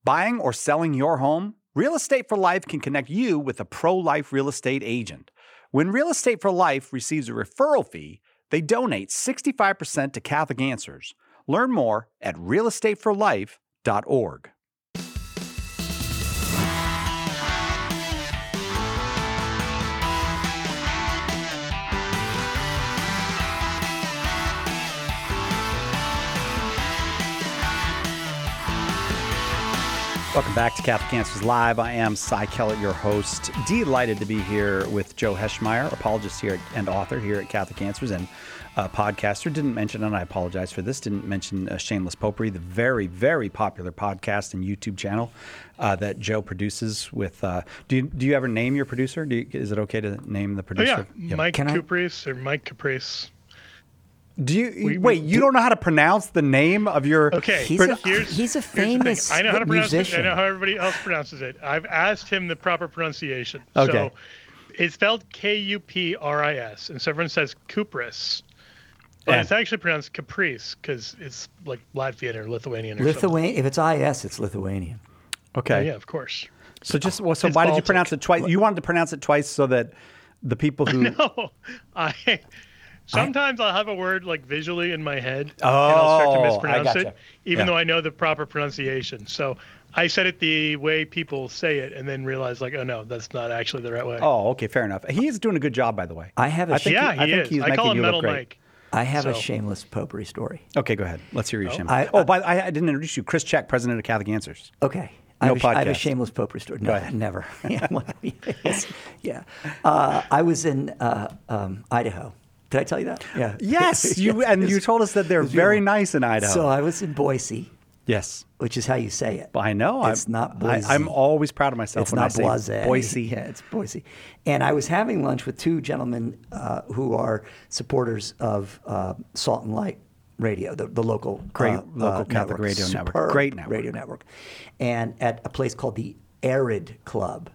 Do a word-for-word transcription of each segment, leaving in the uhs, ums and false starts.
Buying or selling your home? Real Estate for Life can connect you with a pro-life real estate agent. When Real Estate for Life receives a referral fee, they donate sixty-five percent to Catholic Answers. Learn more at real estate for life dot org. Welcome back to Catholic Answers Live. I am Cy Kellett, your host. Delighted to be here with Joe Heschmeyer, apologist here and author here at Catholic Answers and uh, podcaster. Didn't mention, and I apologize for this, didn't mention uh, Shameless Popery, the very, very popular podcast and YouTube channel uh, that Joe produces with, uh, do you, do you ever name your producer? Do you, is it okay to name the producer? Oh, yeah, yep. Mike Can Caprice I... or Mike Caprice. Do you we, wait? We, you do, don't know how to pronounce the name of your? Okay, he's, a, he's a famous I know how to pronounce musician. it. I know how everybody else pronounces it. I've asked him the proper pronunciation. Okay. So it's spelled K U P R I S, and so everyone says Kupris, but yeah. It's actually pronounced Caprice because it's like Latvian or Lithuanian or Lithuanian. something. If it's I S, it's Lithuanian. Okay. Oh, yeah, of course. So just well, so it's why Baltic. did you pronounce it twice? You wanted to pronounce it twice so that the people who no, I. Sometimes I, I'll have a word like visually in my head, oh, and I'll start to mispronounce gotcha. it, even yeah. though I know the proper pronunciation. So I said it the way people say it, and then realized like, oh no, that's not actually the right way. Oh, okay, fair enough. He is doing a good job, by the way. I have a I think yeah, he, I he think is. He's I call him you Metal look great. Mike. I have so. a shameless popery story. Okay, go ahead. Let's hear your oh. shameless. I, oh, but I, I didn't introduce you. Chris Check, president of Catholic Answers. Okay. No I, have a, I have a podcast. shameless popery story. Go No, ahead. never. yeah. yeah. Uh, I was in uh, um, Idaho. Did I tell you that? Yeah. Yes, you and you told us that they're very nice in Idaho. So I was in Boise. Yes. Which is how you say it. I know. It's I'm, not Boise. I, I'm always proud of myself It's when not I say Boise. Boise. Yeah, it's Boise. And I was having lunch with two gentlemen uh, who are supporters of uh, Salt and Light Radio, the, the local Great uh, local uh, Catholic network, radio network. superb Great network. radio network. And at a place called the Arid Club.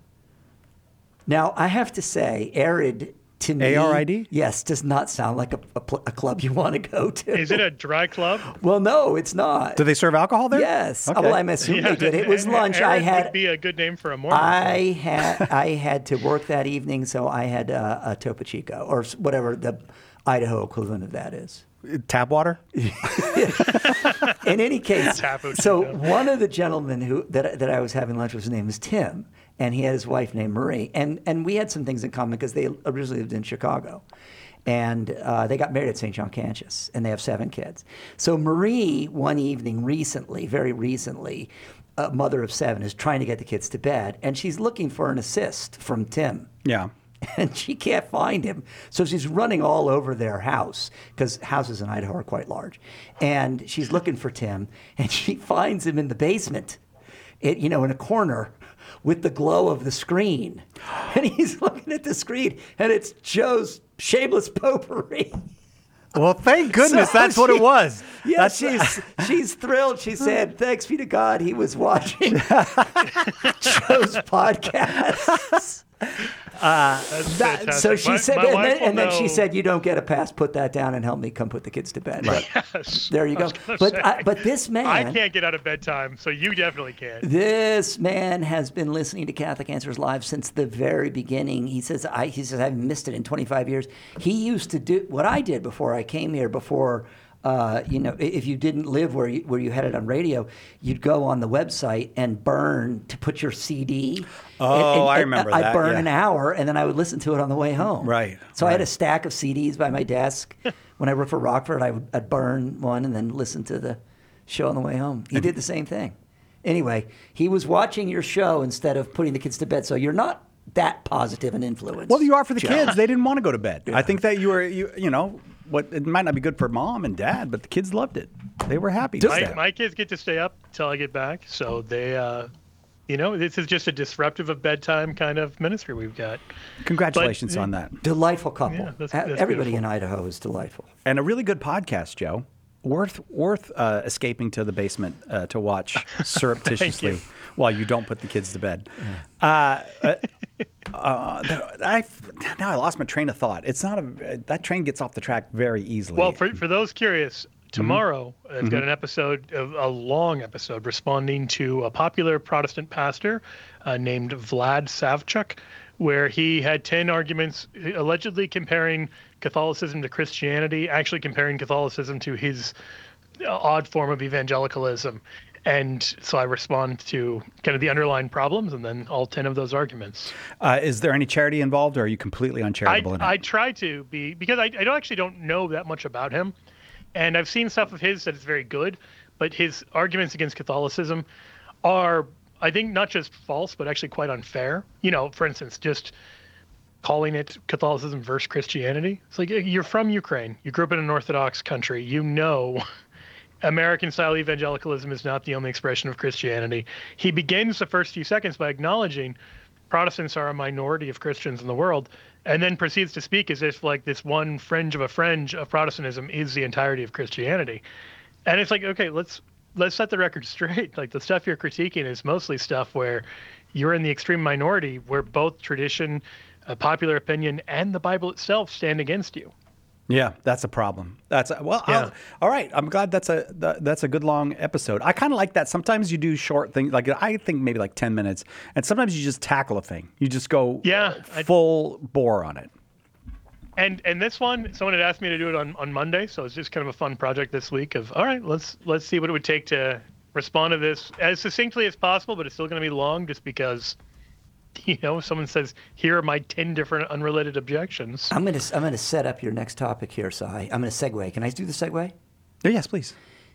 Now, I have to say, Arid to me, A R I D? yes, does not sound like a, a, a club you want to go to. Is it a dry club? Well, no, it's not. Do they serve alcohol there? Yes. Okay. Well, I'm assuming they did. It was lunch. I Arid had. would be a good name for a Mormon. I had I had to work that evening, so I had uh, a Topo Chico or whatever the Idaho equivalent of that is. Tap water? In any case, Topo so Chico. one of the gentlemen who that that I was having lunch with, his name was Tim, and he had his wife named Marie, and and we had some things in common because they originally lived in Chicago. And uh, they got married at Saint John Cantius, and they have seven kids. So Marie, one evening recently, very recently, a mother of seven, is trying to get the kids to bed, and she's looking for an assist from Tim. Yeah. And she can't find him. So she's running all over their house, because houses in Idaho are quite large. And she's looking for Tim, and she finds him in the basement, it, you know, in a corner, with the glow of the screen. And he's looking at the screen, and it's Joe's Shameless Popery. Well, thank goodness So that's what it she- was. Yeah, That's- she's she's thrilled. She said, "Thanks be to God, he was watching Joe's podcasts." That's That- fantastic. so she My- said, my and wife then, will and then she know- said, "You don't get a pass. Put that down and help me come put the kids to bed." But Yes. there you I go. was gonna But say, I, but this man, I can't get out of bedtime, so you definitely can't. This man has been listening to Catholic Answers Live since the very beginning. He says, I, he says, I haven't missed it in twenty-five years. He used to do what I did before I came here, before, uh, you know, if you didn't live where you, where you had it on radio, you'd go on the website and burn to put your C D. Oh, And- and- I and remember I'd that, burn yeah. an hour, and then I would listen to it on the way home. Right, So I had right. a stack of C Ds by my desk. When I worked for Rockford, I would I'd burn one and then listen to the show on the way home. He did the same thing. Anyway, he was watching your show instead of putting the kids to bed. So you're not that positive an influence. Well, you are for the Joe. kids. They didn't want to go to bed. I think that you were, you, you know, what it might not be good for mom and dad, but the kids loved it. They were happy. to My, stay. my kids get to stay up till I get back, so they, uh, you know, this is just a disruptive of bedtime kind of ministry we've got. Congratulations But- on that. Delightful couple. Yeah, that's- Uh, that's Everybody beautiful. in Idaho is delightful. And a really good podcast, Joe. Worth worth uh, escaping to the basement uh, to watch surreptitiously you. while you don't put the kids to bed. Uh, uh, uh, I now I lost my train of thought. It's not a that train gets off the track very easily. Well, for for those curious, tomorrow, mm-hmm. I've got an episode, of, a long episode, responding to a popular Protestant pastor uh, named Vlad Savchuk, where he had ten arguments allegedly comparing Catholicism to Christianity, actually comparing Catholicism to his odd form of evangelicalism. And so I respond to kind of the underlying problems and then all ten of those arguments. Uh, is there any charity involved, or are you completely uncharitable? I, in it? I try to be, because I, I don't actually don't know that much about him. And I've seen stuff of his that is very good, but his arguments against Catholicism are, I think, not just false, but actually quite unfair. You know, for instance, just calling it Catholicism versus Christianity. It's like, you're from Ukraine. You grew up in an Orthodox country. You know American-style evangelicalism is not the only expression of Christianity. He begins the first few seconds by acknowledging Protestants are a minority of Christians in the world, and then proceeds to speak as if like this one fringe of a fringe of Protestantism is the entirety of Christianity. And it's like, okay, let's let's set the record straight. Like, the stuff you're critiquing is mostly stuff where you're in the extreme minority, where both tradition, uh, popular opinion, and the Bible itself stand against you. Yeah, that's a problem. That's a, well, yeah. All right. I'm glad that's a that's a good long episode. I kind of like that. Sometimes you do short things, like I think maybe like ten minutes, and sometimes you just tackle a thing. You just go yeah, full I, bore on it. And and this one, someone had asked me to do it on, on Monday, so it's just kind of a fun project this week. Of all right, let's let's see what it would take to respond to this as succinctly as possible, but it's still going to be long, just because. You know, someone says, here are my ten different unrelated objections. I'm going to I'm going to set up your next topic here, Sai. I'm going to segue. Can I do the segue? Oh, yes, please.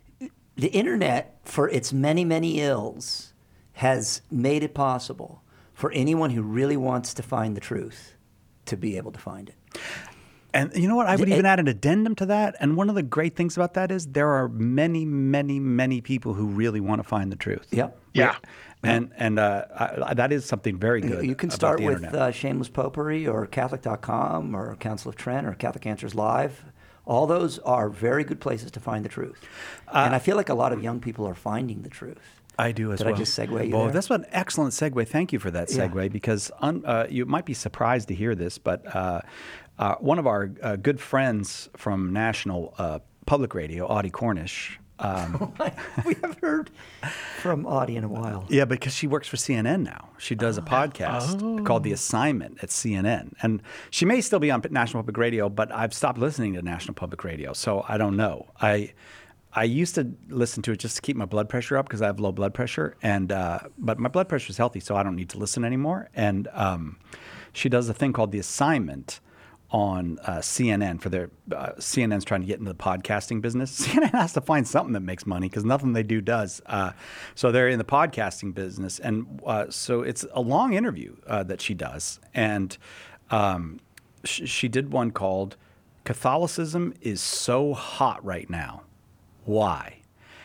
The internet, for its many, many ills, has made it possible for anyone who really wants to find the truth to be able to find it. And you know what? I would even add an addendum to that. And one of the great things about that is there are many, many, many people who really want to find the truth. Yep. Yeah. And and uh, I, that is something very good. You can about start the with internet. uh, Shameless Popery or Catholic dot com or Council of Trent or Catholic Answers Live. All those are very good places to find the truth. Uh, and I feel like a lot of young people are finding the truth. I do as Did well. Did I just segue you well, there? that's an excellent segue. Thank you for that segue, yeah. because un, uh, you might be surprised to hear this, but uh, uh, one of our uh, good friends from National uh, Public Radio, Audie Cornish. Um, we haven't heard from Audie in a while. Yeah, because she works for C N N now. She does a podcast oh. called The Assignment at C N N. And she may still be on National Public Radio, but I've stopped listening to National Public Radio, so I don't know. I I used to listen to it just to keep my blood pressure up because I have low blood pressure, and uh, but my blood pressure is healthy, so I don't need to listen anymore. And um, she does a thing called The Assignment on uh, C N N for their uh, C N N's trying to get into the podcasting business. C N N has to find something that makes money because nothing they do does. Uh, so they're in the podcasting business, and uh, so it's a long interview uh, that she does. And um, sh- she did one called "Catholicism is so hot right now. Why?"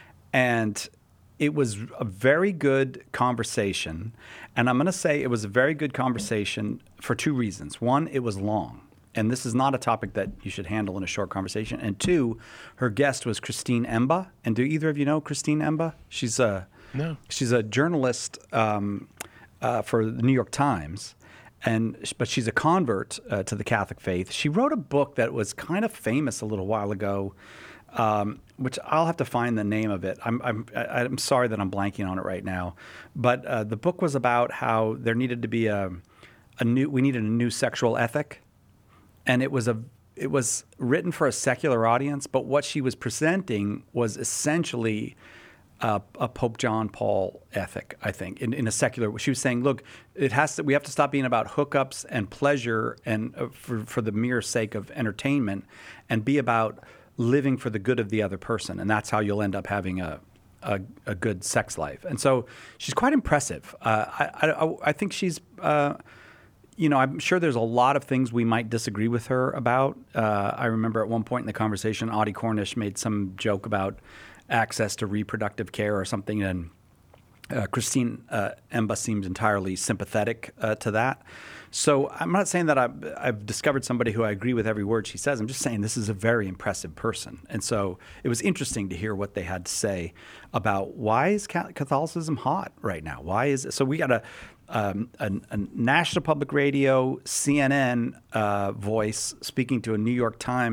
And it was a very good conversation, and I'm going to say it was a very good conversation for two reasons. One, it was long. And this is not a topic that you should handle in a short conversation. And two, her guest was Christine Emba. And do either of you know Christine Emba? She's a no. She's a journalist um, uh, for the New York Times, and but she's a convert uh, to the Catholic faith. She wrote a book that was kind of famous a little while ago, um, which I'll have to find the name of it. I'm I'm I'm sorry that I'm blanking on it right now, but uh, the book was about how there needed to be a a new we needed a new sexual ethic. And it was a it was written for a secular audience, but what she was presenting was essentially uh, a Pope John Paul ethic, I think, in, in a secular. She was saying, look, it has to. We have to stop being about hookups and pleasure and uh, for for the mere sake of entertainment, and be about living for the good of the other person, and that's how you'll end up having a a, a good sex life. And so she's quite impressive. Uh, I, I I think she's. Uh, You know, I'm sure there's a lot of things we might disagree with her about. Uh, I remember at one point in the conversation, Audie Cornish made some joke about access to reproductive care or something, and uh, Christine uh, Emba seems entirely sympathetic uh, to that. So I'm not saying that I've, I've discovered somebody who I agree with every word she says. I'm just saying this is a very impressive person. And so it was interesting to hear what they had to say about why is Catholicism hot right now? Why is it? So we got a Um, a, a National Public Radio, C N N uh, voice speaking to a New York Times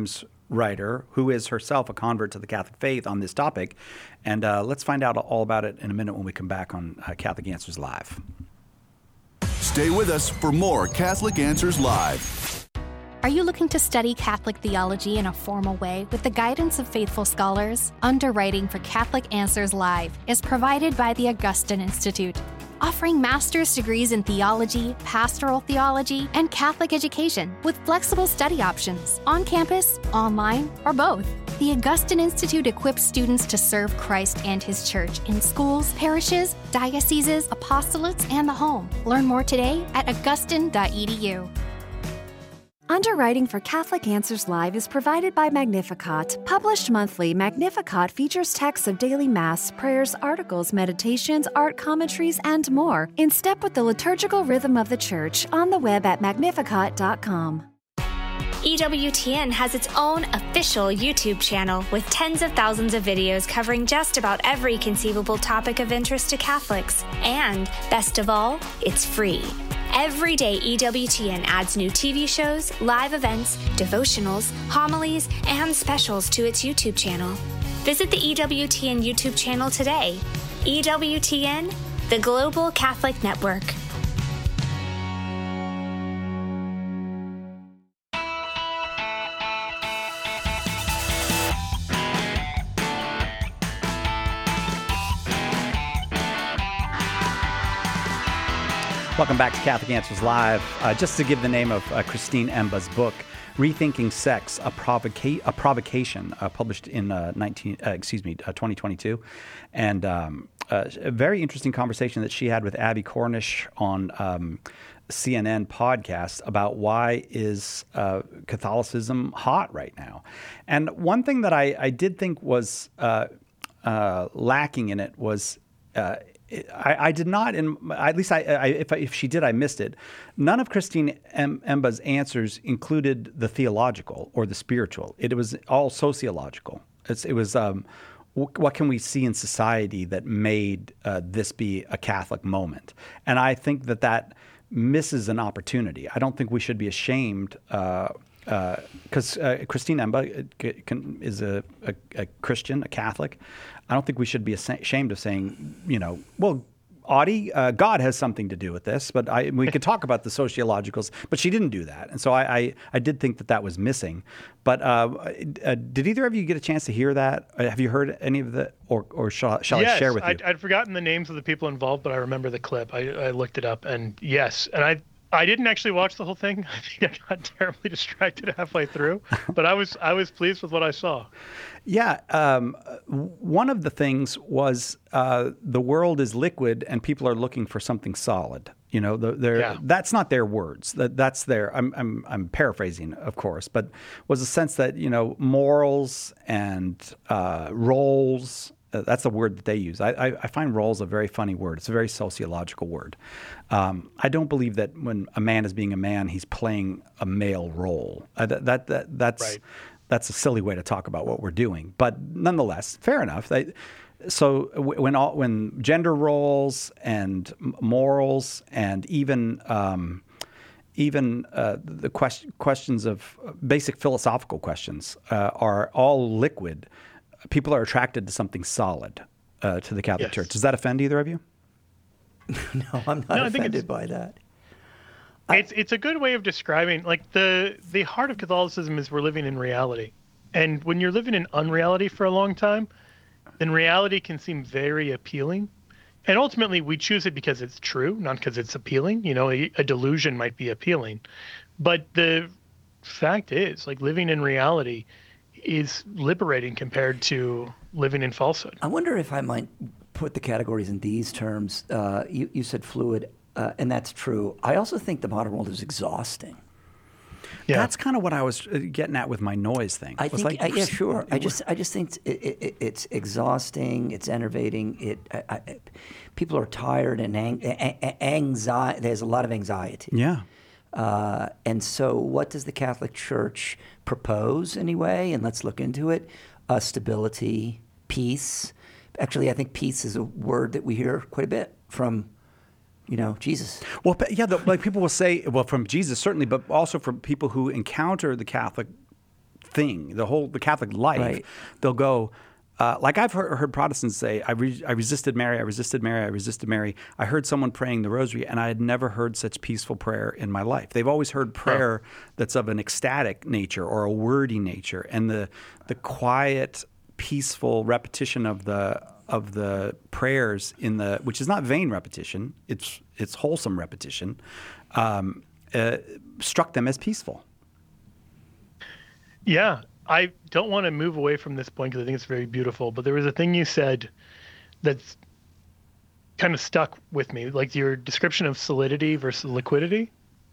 writer who is herself a convert to the Catholic faith on this topic. And uh, let's find out all about it in a minute when we come back on uh, Catholic Answers Live. Stay with us for more Catholic Answers Live. Are you looking to study Catholic theology in a formal way with the guidance of faithful scholars? Underwriting for Catholic Answers Live is provided by the Augustine Institute, offering master's degrees in theology, pastoral theology, and Catholic education with flexible study options on campus, online, or both. The Augustine Institute equips students to serve Christ and His Church in schools, parishes, dioceses, apostolates, and the home. Learn more today at augustine dot e d u. Underwriting for Catholic Answers Live is provided by Magnificat. Published monthly, Magnificat features texts of daily Mass, prayers, articles, meditations, art commentaries, and more, in step with the liturgical rhythm of the Church, on the web at magnificat dot com. E W T N has its own official YouTube channel with tens of thousands of videos covering just about every conceivable topic of interest to Catholics. And, best of all, it's free. Every day, E W T N adds new T V shows, live events, devotionals, homilies, and specials to its YouTube channel. Visit the E W T N YouTube channel today. E W T N, the Global Catholic Network. Welcome back to Catholic Answers Live. Uh, just to give the name of uh, Christine Emba's book, Rethinking Sex: A, Provoca- a Provocation, uh, published in uh, nineteen, uh, excuse me, uh, twenty twenty-two, and um, uh, a very interesting conversation that she had with Abby Cornish on um, C N N podcast about why is uh, Catholicism hot right now. And one thing that I, I did think was uh, uh, lacking in it was. Uh, I, I did not, in, at least I, I, if, I, if she did, I missed it. None of Christine Emba's answers included the theological or the spiritual. It was all sociological. It's, it was um, w- what can we see in society that made uh, this be a Catholic moment? And I think that that misses an opportunity. I don't think we should be ashamed uh, because uh, uh, Christine Emba can, is a, a, a Christian, a Catholic. I don't think we should be ashamed of saying, you know, well, Audie, uh, God has something to do with this, but I, we could talk about the sociologicals, but she didn't do that. And so I, I, I did think that that was missing. But uh, uh, did either of you get a chance to hear that? Uh, have you heard any of the, or, or shall, shall yes, I share with you? I'd, I'd forgotten the names of the people involved, but I remember the clip. I, I looked it up, and yes, and I I didn't actually watch the whole thing. I think I got terribly distracted halfway through, but I was I was pleased with what I saw. Yeah, um, one of the things was uh, the world is liquid and people are looking for something solid. You know, the, yeah. that's not their words. That that's their. I'm I'm I'm paraphrasing, of course, but was a sense that you know morals and uh, roles. Uh, that's a word that they use. I, I, I find roles a very funny word. It's a very sociological word. Um, I don't believe that when a man is being a man, he's playing a male role. Uh, that, that that that's right. That's a silly way to talk about what we're doing. But nonetheless, fair enough. They, so when all, when gender roles and morals and even um, even uh, the question, questions of basic philosophical questions uh, are all liquid, people are attracted to something solid, uh, to the Catholic yes. Church. Does that offend either of you? No, I'm not no, I offended think it's, by that. It's it's a good way of describing, like, the the heart of Catholicism is we're living in reality. And when you're living in unreality for a long time, then reality can seem very appealing. And ultimately, we choose it because it's true, not because it's appealing. You know, a, a delusion might be appealing. But the fact is, like, living in reality is liberating compared to living in falsehood. I wonder if I might put the categories in these terms. Uh, you, you said fluid, uh, and that's true. I also think the modern world is exhausting. Yeah. That's kind of what I was getting at with my noise thing. I was think, like, uh, yeah, sure. I just, I just think it, it, it's exhausting. It's enervating. It, I, I, people are tired and ang- anxiety. There's a lot of anxiety. Yeah. Uh, and so, what does the Catholic Church propose anyway? And let's look into it. Uh, stability, peace. Actually, I think peace is a word that we hear quite a bit from, you know, Jesus. Well, yeah, the, like people will say, well, from Jesus certainly, but also from people who encounter the Catholic thing, the whole the Catholic life, Right. they'll go. Uh, like I've heard, heard Protestants say, I, re- I resisted Mary, I resisted Mary, I resisted Mary. I heard someone praying the rosary, and I had never heard such peaceful prayer in my life. They've always heard prayer oh. that's of an ecstatic nature or a wordy nature, and the the quiet, peaceful repetition of the of the prayers in the, which is not vain repetition, it's it's wholesome repetition, um, uh, struck them as peaceful. Yeah. I don't want to move away from this point because I think it's very beautiful, but there was a thing you said that's kind of stuck with me, like your description of solidity versus liquidity.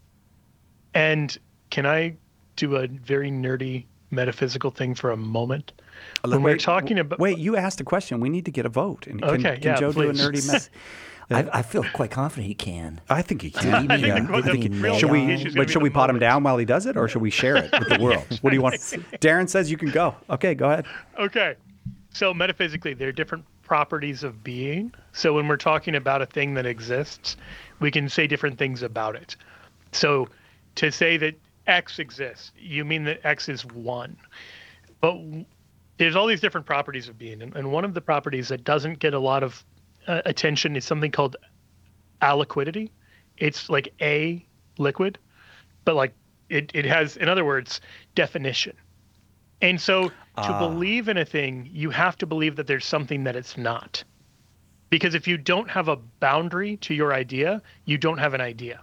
And can I do a very nerdy metaphysical thing for a moment? When wait, we're talking about... Wait, you asked a question. We need to get a vote. And can, okay, can yeah, Joe please. do a nerdy meth? I, I feel quite confident he can. I think he can. I think yeah. the, the, I think the real should we? issue's gonna But be should the we pot him moment. down while he does it, or should we share it with the world? What do you want? Darren says you can go. Okay, go ahead. Okay. So metaphysically, there are different properties of being. So when we're talking about a thing that exists, we can say different things about it. So to say that X exists, you mean that X is one. But there's all these different properties of being. And, and one of the properties that doesn't get a lot of uh, attention is something called aliquidity. It's like a liquid, but like it, it has, in other words, definition. And so to Ah. believe in a thing, you have to believe that there's something that it's not. Because if you don't have a boundary to your idea, you don't have an idea.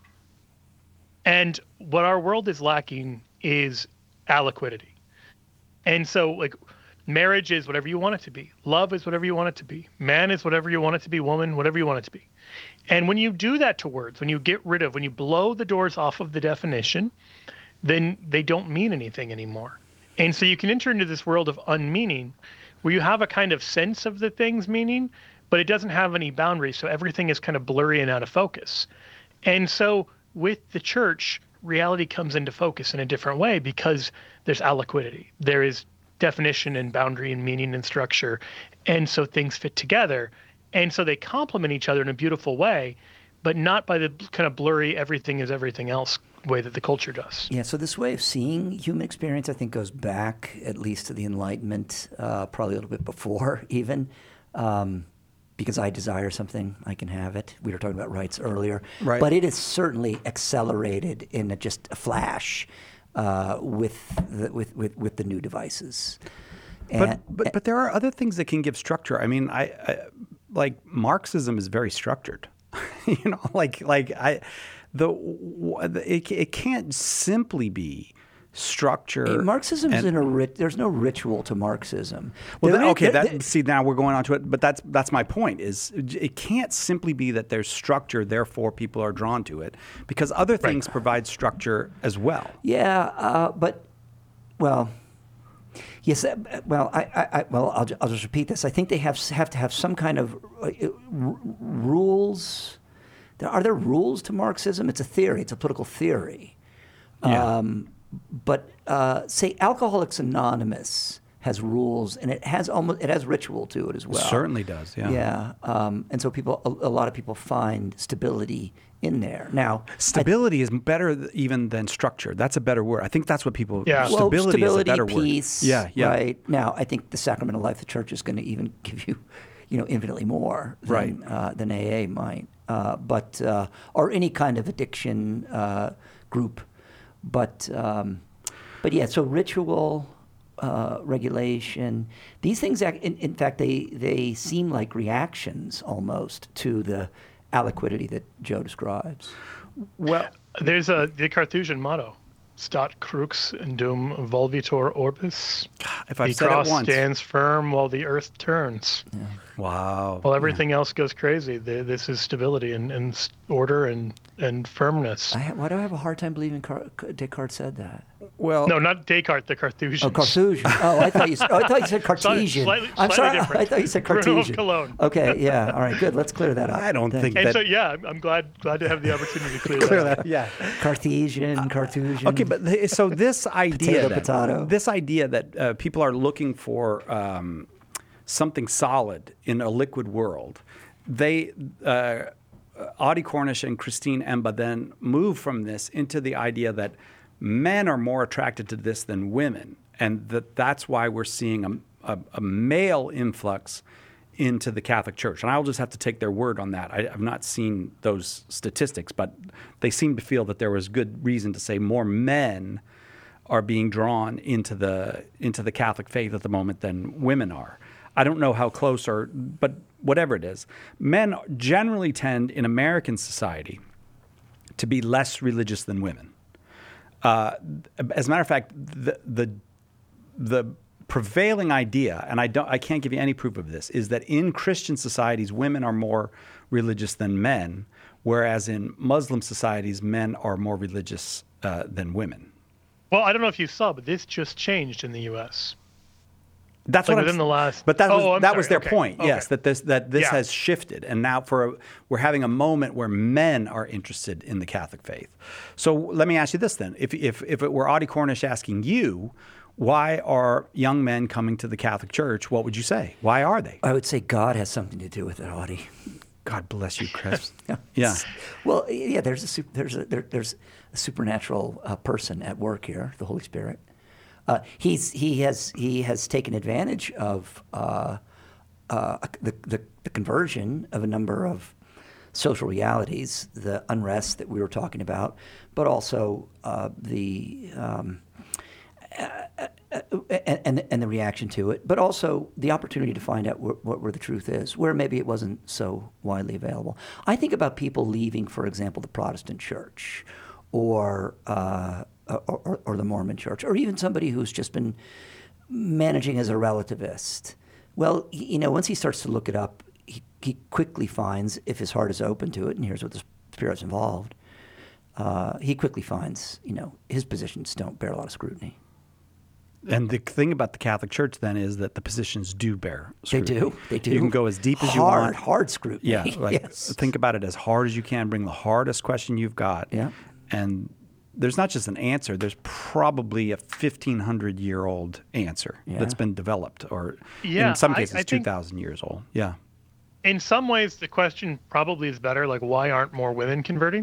And what our world is lacking is aliquidity. And so like marriage is whatever you want it to be. Love is whatever you want it to be. Man is whatever you want it to be. Woman, whatever you want it to be. And when you do that to words, when you get rid of, when you blow the doors off of the definition, then they don't mean anything anymore. And so you can enter into this world of unmeaning where you have a kind of sense of the thing's meaning, but it doesn't have any boundaries. So everything is kind of blurry and out of focus. And so with the church, reality comes into focus in a different way because there's aliquidity. There is definition and boundary and meaning and structure. And so things fit together. And so they complement each other in a beautiful way, but not by the kind of blurry everything is everything else way that the culture does. Yeah, so this way of seeing human experience, I think, goes back at least to the Enlightenment, uh, probably a little bit before even, um, because I desire something, I can have it. We were talking about rights earlier. Right. But it is certainly accelerated in a, just a flash uh, with, the, with, with, with the new devices. But, And- but but there are other things that can give structure. I mean, I, I like Marxism is very structured. you know, like like I the it, it can't simply be structure. Marxism is and- in a rit- there's no ritual to Marxism. Well, There that, is- okay. there- That, see, now we're going on to it, but that's that's my point. Is it can't simply be that there's structure, therefore people are drawn to it, because other things provide structure as well. Yeah, uh, but well, yes. uh, Well, I, I, I well, I'll, ju- I'll just repeat this. I think they have s- have to have some kind of uh, r- rules. There, are there rules to Marxism? It's a theory. It's a political theory. Yeah. Um, but uh, say Alcoholics Anonymous has rules, and it has almost it has ritual to it as well. Certainly does. Yeah. Yeah, um, and so people, a, a lot of people find stability in there. Now, I- Stability is better th- even than structure. That's a better word. I think that's what people. Yeah. Well, Stability, stability, is a better peace, word. Yeah. Yeah. Right. Now, I think the sacramental life of the church is going to even give you, you know, infinitely more than, Right. uh, than A A might. Uh, but uh, or any kind of addiction uh, group. But um, but yeah, so ritual, uh, regulation, these things. Act, in, in fact, they they seem like reactions almost to the aliquidity that Joe describes. Well, There's a the Carthusian motto: "Stat crux indum volvitur orbis." if I've The said cross it once. stands firm while the earth turns. Wow. While everything else goes crazy, there, this is stability and, and s- order and, and firmness. I ha- why do I have a hard time believing Car- Descartes said that? Well, No, not Descartes, the Carthusians. Oh, Carthusian. Oh, I thought you. Said, oh, I thought you said Cartesian. Slightly- I'm slightly sorry. different. I thought you said Bruno of Cartesian. Cologne. Okay. Yeah. All right. Good. Let's clear that up. I don't Thank think you. And that. so, yeah, I'm, I'm glad glad to have the opportunity to clear, clear that, that. up. Yeah. Cartesian, Cartesian. Okay, but th- so this idea, Potato, that, potato. this idea that uh, people are looking for um, something solid in a liquid world, they uh, Audie Cornish and Christine Emba then move from this into the idea that men are more attracted to this than women, and that that's why we're seeing a, a, a male influx into the Catholic Church. And I'll just have to take their word on that. I, I've not seen those statistics, but they seem to feel that there was good reason to say more men are being drawn into the into the Catholic faith at the moment than women are. I don't know how close, or but whatever it is, men generally tend in American society to be less religious than women. Uh, as a matter of fact, the the the prevailing idea, and I don't, I can't give you any proof of this, is that in Christian societies, women are more religious than men, whereas in Muslim societies, men are more religious uh, than women. Well, I don't know if you saw, but this just changed in the U S. That's like what within I'm, the last. But that was oh, that sorry. was their okay. point. Okay. Yes, that this that this yeah. has shifted, and now for a, we're having a moment where men are interested in the Catholic faith. So let me ask you this then: if if if it were Audie Cornish asking you, why are young men coming to the Catholic Church? What would you say? Why are they? I would say God has something to do with it, Audie. God bless you, Chris. yeah. yeah. Well, yeah. There's a super, there's a there, there's a supernatural uh, person at work here, the Holy Spirit. Uh, he's he has he has taken advantage of uh, uh, the, the the conversion of a number of social realities, the unrest that we were talking about, but also uh, the um, uh, and, and and the reaction to it, but also the opportunity to find out wh- what where the truth is, where maybe it wasn't so widely available. I think about people leaving, for example, the Protestant church, or uh, Or, or, or the Mormon Church, or even somebody who's just been managing as a relativist. Well, you know, once he starts to look it up, he, he quickly finds, if his heart is open to it, and here's what the Spirit's involved, uh, he quickly finds, you know, his positions don't bear a lot of scrutiny. And the thing about the Catholic Church then is that the positions do bear scrutiny. They do. They do. You can go as deep as hard, you want. Hard, hard scrutiny. Yeah. Like, yes. Think about it as hard as you can. Bring the hardest question you've got. Yeah. And there's not just an answer. There's probably a fifteen hundred year old answer yeah. that's been developed, or yeah, in some I, cases, I two thousand years old. Yeah. In some ways, the question probably is better. Like, why aren't more women converting?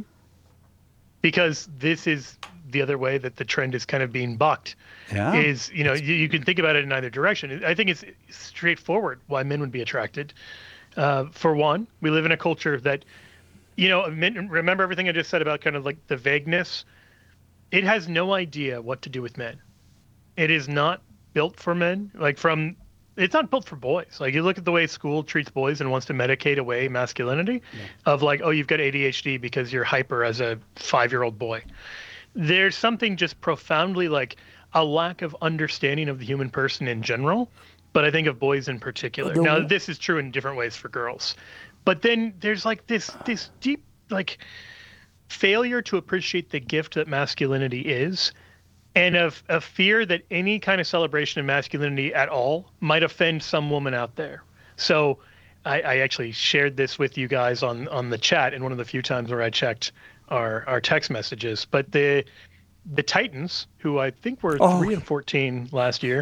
Because this is the other way that the trend is kind of being bucked. Yeah. Is, you know, you, you can think about it in either direction. I think it's straightforward why men would be attracted. Uh, for one, we live in a culture that, you know, men, remember everything I just said about kind of like the vagueness? It has no idea what to do with men. It is not built for men. Like from, it's not built for boys. Like you look at the way school treats boys and wants to medicate away masculinity yeah. of like, oh, you've got A D H D because you're hyper as a five-year-old boy. There's something just profoundly like a lack of understanding of the human person in general, but I think of boys in particular. The, now, this is true in different ways for girls. But then there's like this this deep like failure to appreciate the gift that masculinity is, and of a fear that any kind of celebration of masculinity at all might offend some woman out there. So I, I actually shared this with you guys on, on the chat in one of the few times where I checked our, our text messages. But the the Titans, who I think were oh. three and fourteen last year,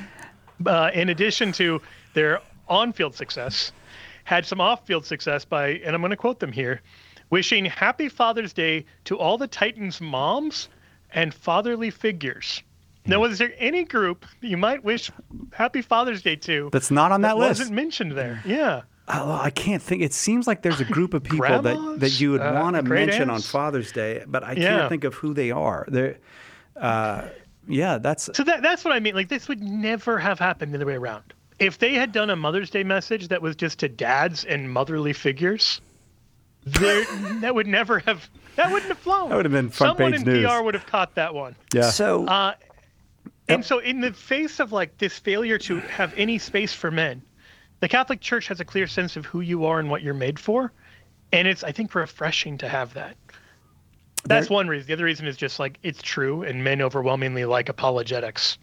uh, in addition to their on-field success, had some off-field success by, and I'm going to quote them here, wishing Happy Father's Day to all the Titans' moms and fatherly figures. Now, was there any group that you might wish Happy Father's Day to that's not on that, that list? Wasn't mentioned there. Yeah. Oh, I can't think. It seems like there's a group of people that, that you would uh, want to mention aunts. on Father's Day, but I yeah. can't think of who they are. They're, uh, yeah, that's so that that's what I mean. Like this would never have happened the other way around. If they had done a Mother's Day message that was just to dads and motherly figures, there that would never have that wouldn't have flown. That would have been front Someone page in news. P R would have caught that one. Yeah. So. Uh, and so in the face of like this failure to have any space for men, the Catholic Church has a clear sense of who you are and what you're made for. And it's, I think, refreshing to have that. That's there, one reason. The other reason is just like it's true, and men overwhelmingly like apologetics.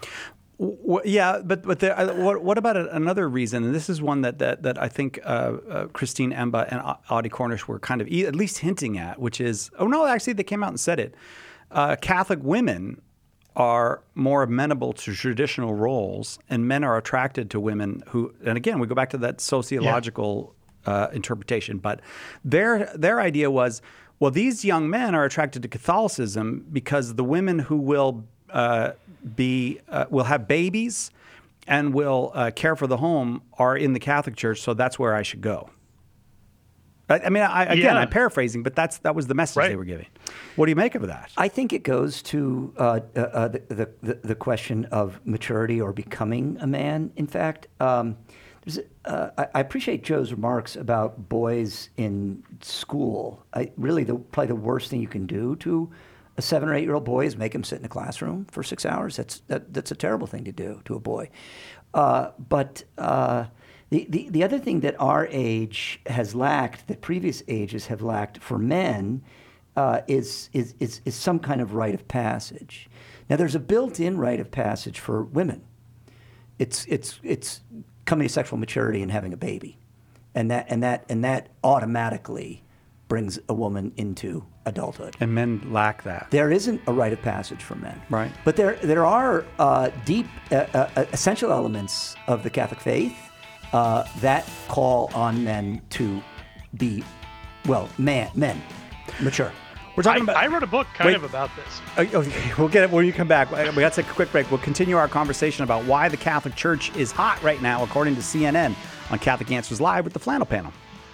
Well, yeah, but but there, what what about another reason? And this is one that that, that I think uh, uh, Christine Emba and Audie Cornish were kind of e- at least hinting at, which is, oh no, actually they came out and said it. Uh, Catholic women are more amenable to traditional roles, and men are attracted to women who, and again, we go back to that sociological yeah. uh, interpretation, but their their idea was, well, these young men are attracted to Catholicism because the women who will uh, be uh, will have babies and will uh, care for the home are in the Catholic Church, so that's where I should go. I, I mean, I, again, Yeah. I'm paraphrasing, but that's that was the message Right. they were giving. What do you make of that? I think it goes to uh, uh, uh, the, the the question of maturity or becoming a man. In fact, um, there's, uh, I, I appreciate Joe's remarks about boys in school. I, really, the, probably the worst thing you can do to a seven or eight year old boy is make him sit in a classroom for six hours. That's that, that's a terrible thing to do to a boy. Uh, but uh, the, the the other thing that our age has lacked, that previous ages have lacked for men, uh, is, is is is some kind of rite of passage. Now, there's a built-in rite of passage for women. It's it's it's coming to sexual maturity and having a baby, and that and that and that automatically brings a woman into adulthood. And men lack that. There isn't a rite of passage for men, Right. But there there are uh, deep uh, uh, essential elements of the Catholic faith uh, that call on men to be, well, man men mature. We're talking I, about. I wrote a book kind Wait. of about this. Uh, okay, we'll get it when you come back. We got to take a quick break. We'll continue our conversation about why the Catholic Church is hot right now, according to C N N, on Catholic Answers Live with the Flannel Panel.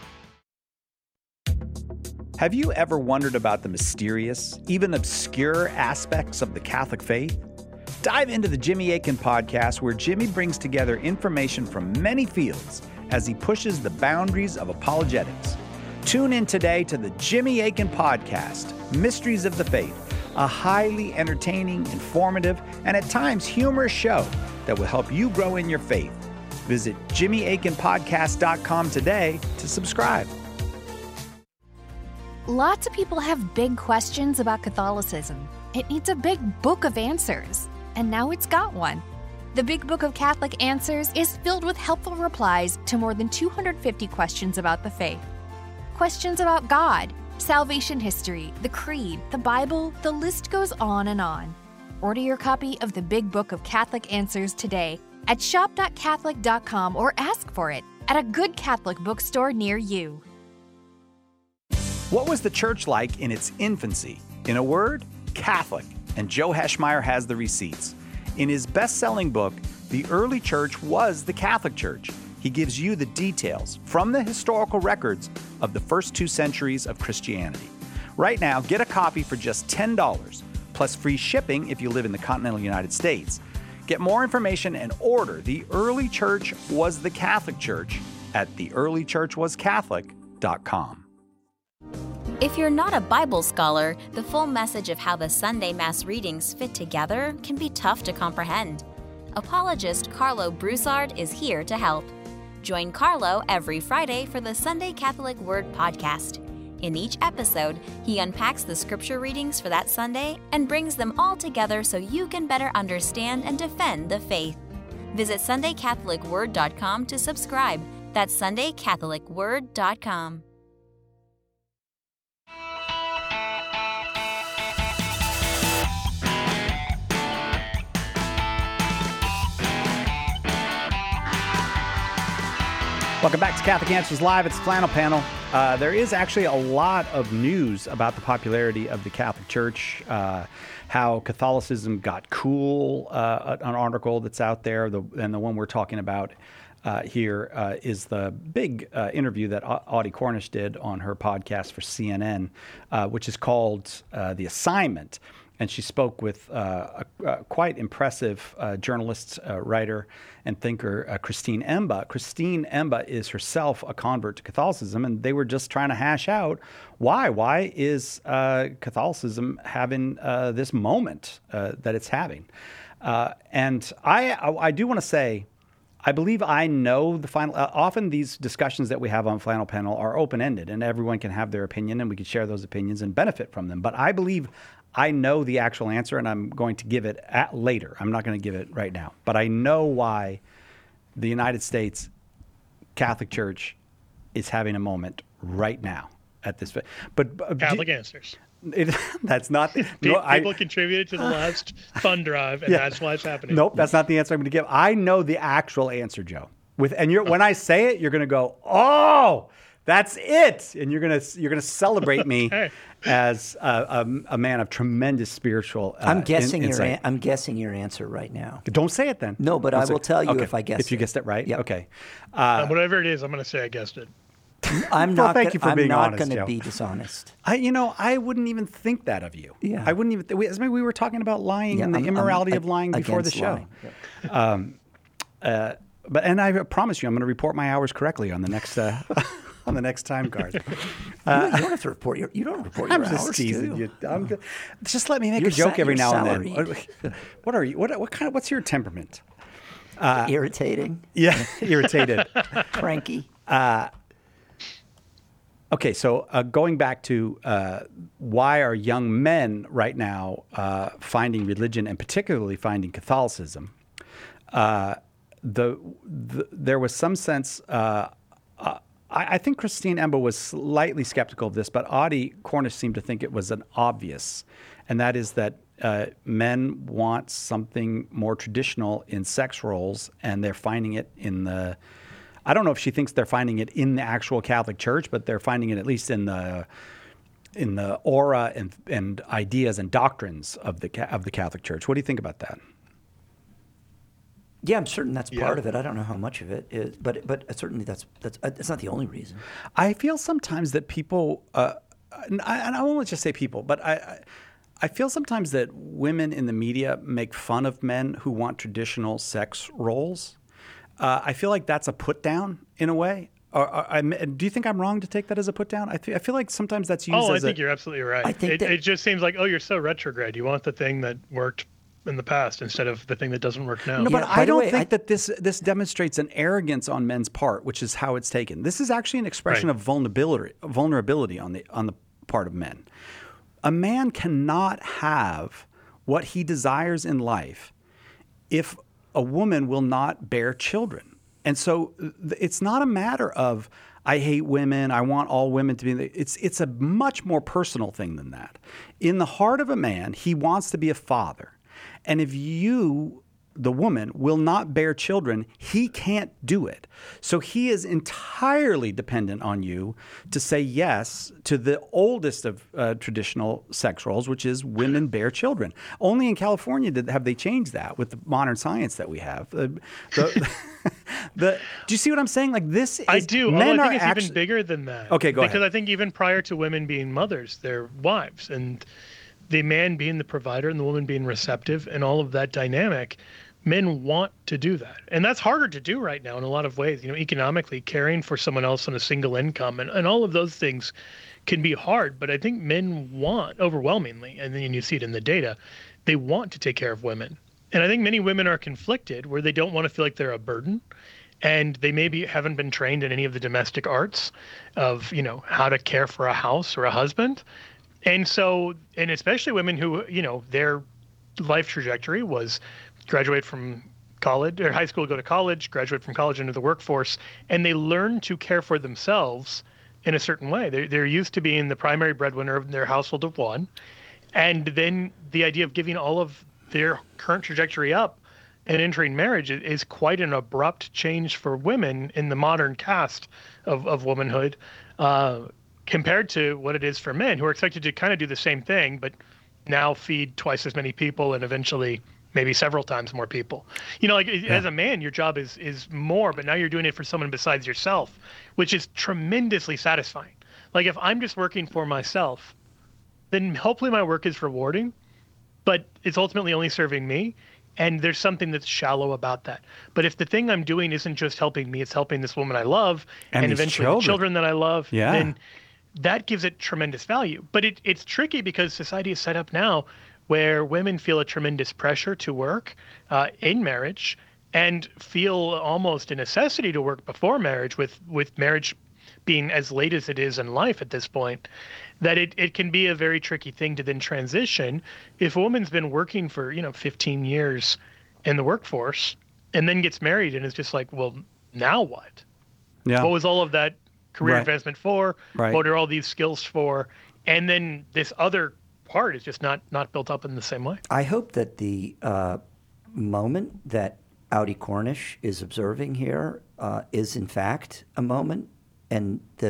Have you ever wondered about the mysterious, even obscure aspects of the Catholic faith? Dive into the Jimmy Akin podcast, where Jimmy brings together information from many fields as he pushes the boundaries of apologetics. Tune in today to the Jimmy Akin podcast, Mysteries of the Faith, a highly entertaining, informative, and at times humorous show that will help you grow in your faith. Visit jimmy akin podcast dot com today to subscribe. Lots of people have big questions about Catholicism. It needs a big book of answers, and now it's got one. The Big Book of Catholic Answers is filled with helpful replies to more than two hundred fifty questions about the faith. Questions about God, salvation history, the Creed, the Bible, the list goes on and on. Order your copy of the Big Book of Catholic Answers today at shop dot catholic dot com or ask for it at a good Catholic bookstore near you. What was the church like in its infancy? In a word, Catholic. And Joe Heschmeyer has the receipts. In his best-selling book, The Early Church Was the Catholic Church, he gives you the details from the historical records of the first two centuries of Christianity. Right now, get a copy for just ten dollars, plus free shipping if you live in the continental United States. Get more information and order The Early Church Was the Catholic Church at the early church was catholic dot com. If you're not a Bible scholar, the full message of how the Sunday Mass readings fit together can be tough to comprehend. Apologist Carlo Broussard is here to help. Join Carlo every Friday for the Sunday Catholic Word podcast. In each episode, he unpacks the scripture readings for that Sunday and brings them all together so you can better understand and defend the faith. Visit sunday catholic word dot com to subscribe. That's sunday catholic word dot com. Welcome back to Catholic Answers Live. It's the Flannel Panel. Uh, there is actually a lot of news about the popularity of the Catholic Church, uh, how Catholicism got cool, uh, an article that's out there, the, and the one we're talking about uh, here uh, is the big uh, interview that Audie Cornish did on her podcast for C N N, uh, which is called uh, The Assignment. And she spoke with uh, a, a quite impressive uh, journalist, uh, writer, and thinker, uh, Christine Emba. Christine Emba is herself a convert to Catholicism, and they were just trying to hash out why. Why is uh, Catholicism having uh, this moment uh, that it's having? Uh, and I, I, I do want to say, I believe I know the final. Uh, often these discussions that we have on Flannel Panel are open-ended, and everyone can have their opinion, and we can share those opinions and benefit from them. But I believe I know the actual answer, and I'm going to give it at later. I'm not going to give it right now. But I know why the United States Catholic Church is having a moment right now at this. But uh, Catholic do, Answers. It, that's not the, People no, I, contributed to the last fund drive, and Yeah. that's why it's happening. Nope, that's not the answer I'm going to give. I know the actual answer, Joe. With and you're when I say it, you're going to go, oh, That's it. And you're gonna you're gonna celebrate me as a, a, a man of tremendous spiritual. Uh, I'm guessing in, your insight. an- I'm guessing your answer right now. Don't say it then. No, but Don't I say will it. tell you Okay. if I guessed If you it. guessed it right. Yep. Okay. Uh, whatever it is, I'm going to say I guessed it. I'm Well, not. thank gonna, you for I'm being not honest, going to Joe. be dishonest. I, you know, I wouldn't even think that of you. Yeah. I wouldn't even. Th- we, as we were talking about lying Yeah, and the I'm- I'm immorality ag- of lying before the against show. lying. Yep. Um, uh, but and I promise you, I'm going to report my hours correctly on the next uh, on the next time card. you, don't, you don't have to report your. You don't report your I'm just hours, teasing too. you. I'm, just let me make You're a joke sa- every you're now and then. salaried. What, what are you? What what kind of? What's your temperament? Irritating, Yeah, irritated. cranky. Okay, so uh, going back to uh, why are young men right now uh, finding religion and particularly finding Catholicism? Uh, the, the there was some sense. Uh, uh, I, I think Christine Emba was slightly skeptical of this, but Audie Cornish seemed to think it was an obvious, and that is that uh, men want something more traditional in sex roles, and they're finding it in the. I don't know if she thinks they're finding it in the actual Catholic Church, but they're finding it at least in the in the aura and and ideas and doctrines of the of the Catholic Church. What do you think about that? Yeah, I'm certain that's Yeah. part of it. I don't know how much of it is, but but certainly that's that's uh, it's not the only reason. I feel sometimes that people, uh, and, I, and I won't just say people, but I, I I feel sometimes that women in the media make fun of men who want traditional sex roles. Uh, I feel like that's a put down in a way. Or, or, I, do you think I'm wrong to take that as a put down? I, th- I feel like sometimes that's used Oh, I as think a. you're absolutely right. I think it, that- it just seems like, oh, you're so retrograde. You want the thing that worked in the past instead of the thing that doesn't work now. No, Yeah, but by I the don't way, think I- that this this demonstrates an arrogance on men's part, which is how it's taken. This is actually an expression Right. of vulnerability, vulnerability on the on the part of men. A man cannot have what he desires in life if a woman will not bear children. And so th- it's not a matter of I hate women, I want all women to be. It's it's a much more personal thing than that. In the heart of a man, he wants to be a father. And if you, the woman, will not bear children, he can't do it. So he is entirely dependent on you to say yes to the oldest of uh, traditional sex roles, which is women bear children. Only in California did have they changed that with the modern science that we have. Uh, the, the, do you see what I'm saying? Like this is, I do. men Although I are think it's actually, even bigger than that. Okay, go because ahead. I think even prior to women being mothers, they're wives, and the man being the provider and the woman being receptive, and all of that dynamic, men want to do that, and that's harder to do right now in a lot of ways. You know, economically, caring for someone else on a single income, and, and all of those things can be hard. But I think men want overwhelmingly, and then you see it in the data, they want to take care of women. And I think many women are conflicted where they don't want to feel like they're a burden. And they maybe haven't been trained in any of the domestic arts of, you know, how to care for a house or a husband. And so, and especially women who, you know, their life trajectory was graduate from college or high school, go to college, graduate from college into the workforce, and they learn to care for themselves in a certain way. They're, they're used to being the primary breadwinner of their household of one. And then the idea of giving all of their current trajectory up and entering marriage is quite an abrupt change for women in the modern cast of, of womanhood, uh, compared to what it is for men who are expected to kind of do the same thing, but now feed twice as many people and eventually maybe several times more people. You know, like yeah. as a man, your job is is more, but now you're doing it for someone besides yourself, which is tremendously satisfying. Like if I'm just working for myself, then hopefully my work is rewarding, but it's ultimately only serving me. And there's something that's shallow about that. But if the thing I'm doing isn't just helping me, it's helping this woman I love and, and eventually children. the children that I love, yeah. then that gives it tremendous value. But it, it's tricky because society is set up now where women feel a tremendous pressure to work uh, in marriage and feel almost a necessity to work before marriage, with, with marriage being as late as it is in life at this point, that it, it can be a very tricky thing to then transition. If a woman's been working for, you know, fifteen years in the workforce and then gets married and is just like, well, now what? Yeah. What was all of that career Right. advancement for? Right. What are all these skills for? And then this other part is just not, not built up in the same way. I hope that the uh, moment that Audie Cornish is observing here uh, is in fact a moment, and that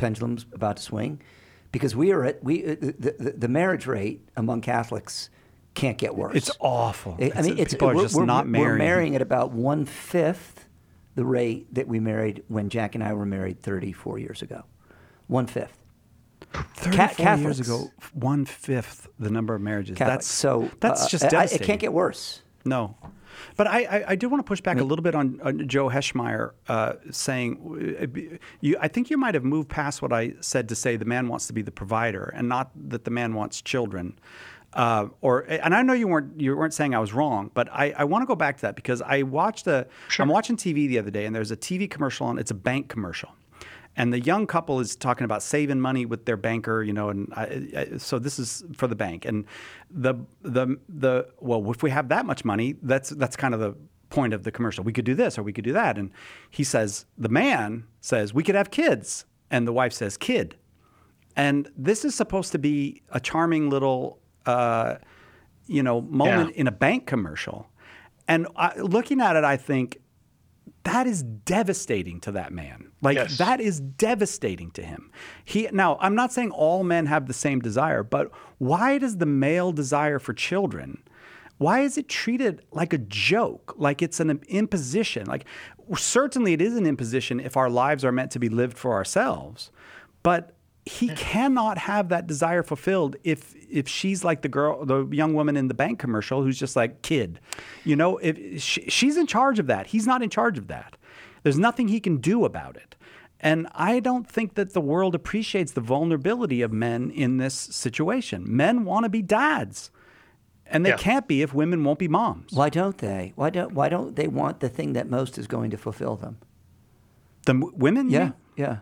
pendulum's about to swing, because we are at we the, the, the marriage rate among Catholics can't get worse. It's awful. I mean, it's, people are we're, just we're, not marrying. We're marrying at about one fifth the rate that we married when Jack and I were married thirty-four years ago. One fifth. thirty-four years ago, one fifth the number of marriages. Catholic. That's so. That's uh, just I, devastating. it can't get worse. No. But I, I, I do want to push back a little bit on, on Joe Heschmeyer uh, saying, you, I think you might have moved past what I said to say the man wants to be the provider and not that the man wants children. Uh, or and I know you weren't you weren't saying I was wrong, but I, I want to go back to that because I watched a Sure. I'm watching T V the other day and there's a T V commercial and it's a bank commercial. And the young couple is talking about saving money with their banker, you know, and I, I, so this is for the bank. And the the the well, if we have that much money, that's that's kind of the point of the commercial. We could do this or we could do that. And he says, the man says, we could have kids, and the wife says, kid. And this is supposed to be a charming little, uh, you know, moment Yeah. in a bank commercial. And I, looking at it, I think, that is devastating to that man. Like Yes. that is devastating to him. He now, I'm not saying all men have the same desire, but why does the male desire for children, why is it treated like a joke, like it's an imposition? Like certainly it is an imposition if our lives are meant to be lived for ourselves, but he cannot have that desire fulfilled if if she's like the girl, the young woman in the bank commercial who's just like, kid. You know, if she, she's in charge of that. He's not in charge of that. There's nothing he can do about it. And I don't think that the world appreciates the vulnerability of men in this situation. Men want to be dads. And they Yeah. can't be if women won't be moms. Why don't they? Why don't Why don't they want the thing that most is going to fulfill them? The m- women? you Yeah, mean? yeah.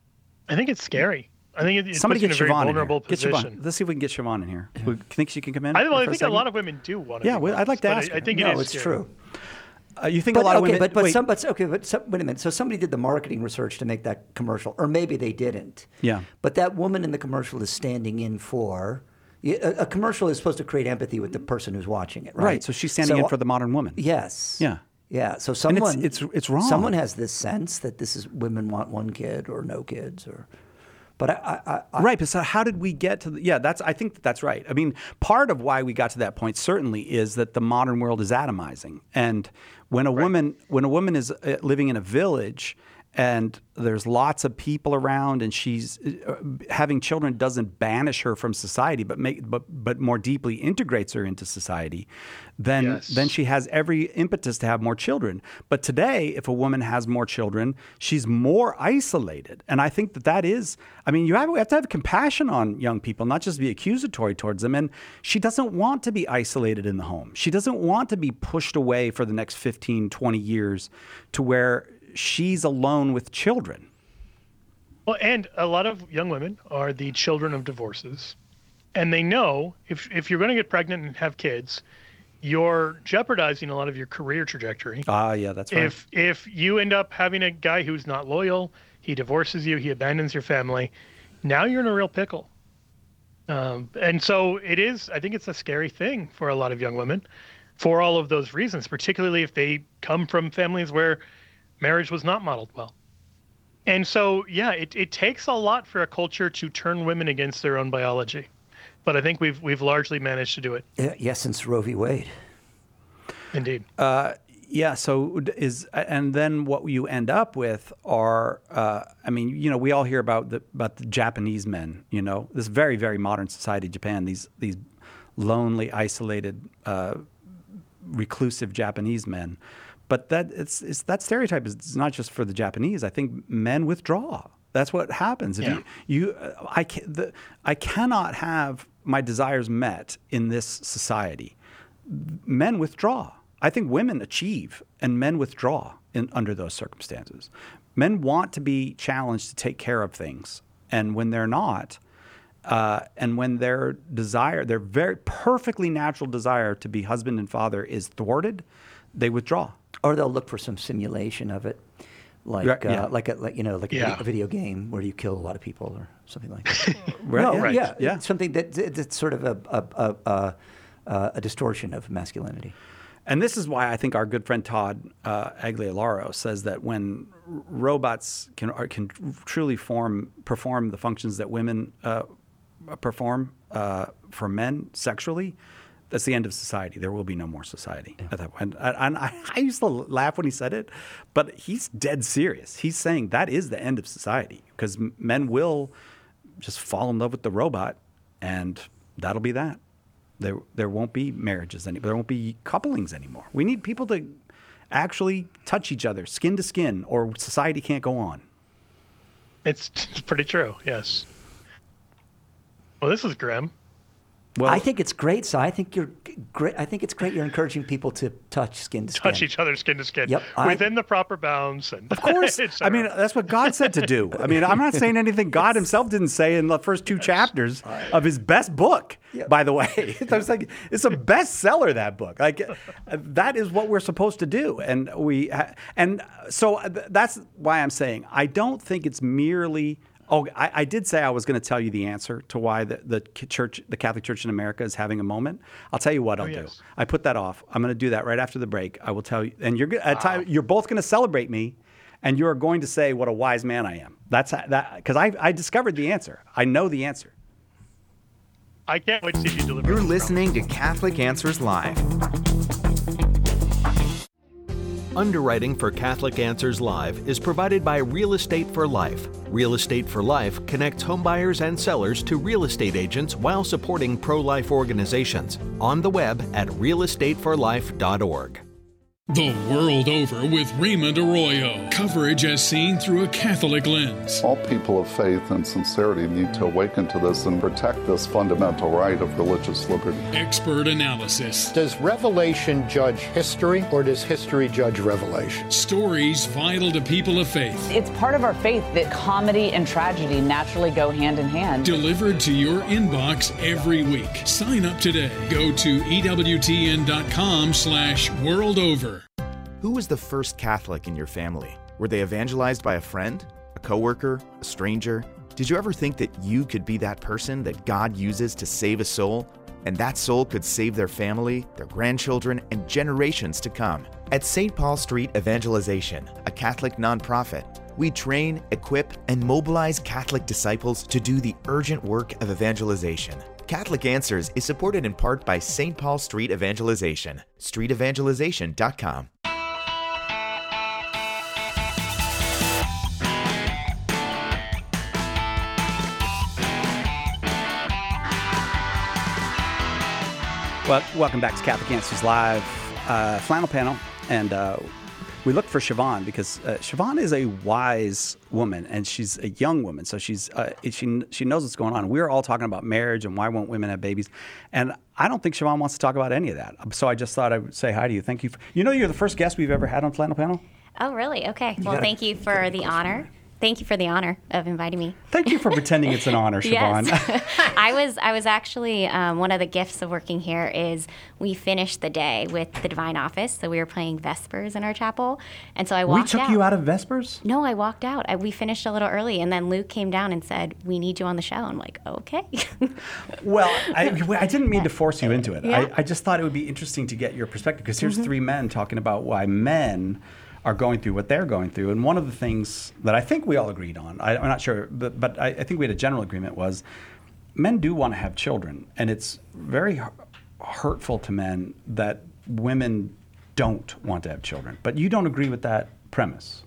I think it's scary. I think it, it Somebody puts get you in a very Siobhan in here. vulnerable Get position. Siobhan. Let's see if we can get Siobhan in here. We think she can come in? I, well, for I a think a second? lot of women do want to. Yeah, be well, I'd like to moms, ask but I, I her. think No, it is it's scary. true. Uh, you think But a lot of okay, women... but but wait. some but okay, but some, wait a minute. So somebody did the marketing research to make that commercial, or maybe they didn't. Yeah. But that woman in the commercial is standing in for. A, a commercial is supposed to create empathy with the person who's watching it, right? Right, so she's standing in for the modern woman. Yes. Yeah. Yeah. So And it's- someone it's- it's wrong. Someone has this sense that this is women want one kid or no kids, or. But I, I, I Right, but so how did we get to the, yeah, that's, I think that that's right. I mean, part of why we got to that point certainly is that the modern world is atomizing. And when a woman, when a woman is uh, living in a village and there's lots of people around and she's uh, having children doesn't banish her from society, but make, but, but more deeply integrates her into society, then, Yes. then she has every impetus to have more children. But today, if a woman has more children, she's more isolated. And I think that that is, I mean, you have, we have to have compassion on young people, not just be accusatory towards them. And she doesn't want to be isolated in the home. She doesn't want to be pushed away for the next fifteen, twenty years to where she's alone with children. Well, and a lot of young women are the children of divorces, and they know if if you're going to get pregnant and have kids, you're jeopardizing a lot of your career trajectory. Ah, yeah, that's right. If if you end up having a guy who's not loyal, he divorces you, he abandons your family, now you're in a real pickle. Um, and so it is, I think it's a scary thing for a lot of young women for all of those reasons, particularly if they come from families where marriage was not modeled well. And so, yeah, it, it takes a lot for a culture to turn women against their own biology. But I think we've we've largely managed to do it. Yeah, yeah, since Roe v. Wade. Indeed. Uh, yeah. So is and then what you end up with are, uh, I mean, you know, we all hear about the about the Japanese men. You know, this very very modern society, Japan. These these lonely, isolated, uh, reclusive Japanese men. But that it's, it's that stereotype is not just for the Japanese. I think men withdraw. That's what happens. If Yeah. you, you, uh, I can, the, I cannot have my desires met in this society. Men withdraw. I think women achieve, and men withdraw in, under those circumstances. Men want to be challenged to take care of things, and when they're not, uh, and when their desire, their very perfectly natural desire to be husband and father is thwarted, they withdraw. Or they'll look for some simulation of it, like Right, yeah. uh, like a like, you know like a, Yeah. vi- a video game where you kill a lot of people or something like that. Right? No, yeah. right. yeah, Yeah. It's something that that's sort of a a, a, a a distortion of masculinity. And this is why I think our good friend Todd uh, Aguilar says that when robots can are, can truly form perform the functions that women uh, perform uh, for men sexually, that's the end of society. There will be no more society at that point. And, and I, I used to laugh when he said it, but he's dead serious. He's saying that is the end of society because men will just fall in love with the robot, and that'll be that. There, there won't be marriages anymore. There won't be couplings anymore. We need people to actually touch each other, skin to skin, or society can't go on. It's, it's pretty true, yes. Well, this is grim. Well, I think it's great. So I think you're great. I think it's great. You're encouraging people to touch skin to skin. Touch each other skin to skin. Yep, within I, the proper bounds. And of course. I mean, that's what God said to do. I mean, I'm not saying anything God himself didn't say in the first two chapters of his best book, yep. by the way. It's like, it's a bestseller, that book. Like, that is what we're supposed to do. And we, and so that's why I'm saying I don't think it's merely. Oh, I, I did say I was going to tell you the answer to why the, the church, the Catholic Church in America is having a moment. I'll tell you what I'll oh, yes. do. I put that off. I'm going to do that right after the break. I will tell you, and you're at wow. time, you're both going to celebrate me, and you are going to say what a wise man I am. That's that because I I discovered the answer. I know the answer. I can't wait to see you deliver. You're listening to Catholic Answers Live. Underwriting for Catholic Answers Live is provided by Real Estate for Life. Real Estate for Life connects homebuyers and sellers to real estate agents while supporting pro-life organizations. On the web at real estate for life dot org. The World Over with Raymond Arroyo. Coverage as seen through a Catholic lens. All people of faith and sincerity need to awaken to this and protect this fundamental right of religious liberty. Expert analysis. Does Revelation judge history, or does history judge Revelation? Stories vital to people of faith. It's part of our faith that comedy and tragedy naturally go hand in hand. Delivered to your inbox every week. Sign up today. Go to E W T N dot com slash world over. Who was the first Catholic in your family? Were they evangelized by a friend, a coworker, a stranger? Did you ever think that you could be that person that God uses to save a soul? And that soul could save their family, their grandchildren, and generations to come. At Saint Paul Street Evangelization, a Catholic nonprofit, we train, equip, and mobilize Catholic disciples to do the urgent work of evangelization. Catholic Answers is supported in part by Saint Paul Street Evangelization, street evangelization dot com. Well, welcome back to Catholic Answers Live, uh, flannel panel, and uh, we looked for Siobhan because uh, Siobhan is a wise woman, and she's a young woman, so she's uh, she she knows what's going on. We're all talking about marriage and why won't women have babies, and I don't think Siobhan wants to talk about any of that. So I just thought I would say hi to you. Thank you. For, you know, you're the first guest we've ever had on Flannel Panel. Oh, really? Okay. You well, gotta, thank you for the honor. Thank you for the honor of inviting me. Thank you for pretending it's an honor, Siobhan. Yes. I was I was actually, um, one of the gifts of working here is we finished the day with the Divine Office. So we were playing Vespers in our chapel. And so I walked out. We took out. you out of Vespers? No, I walked out. I, we finished a little early. And then Luke came down and said, we need you on the show. I'm like, okay. Well, I, I didn't mean to force you into it. Yeah. I, I just thought it would be interesting to get your perspective because here's Mm-hmm. three men talking about why men are going through what they're going through. And one of the things that I think we all agreed on, I, I'm not sure, but, but I, I think we had a general agreement was men do want to have children. And it's very hurtful to men that women don't want to have children. But you don't agree with that premise.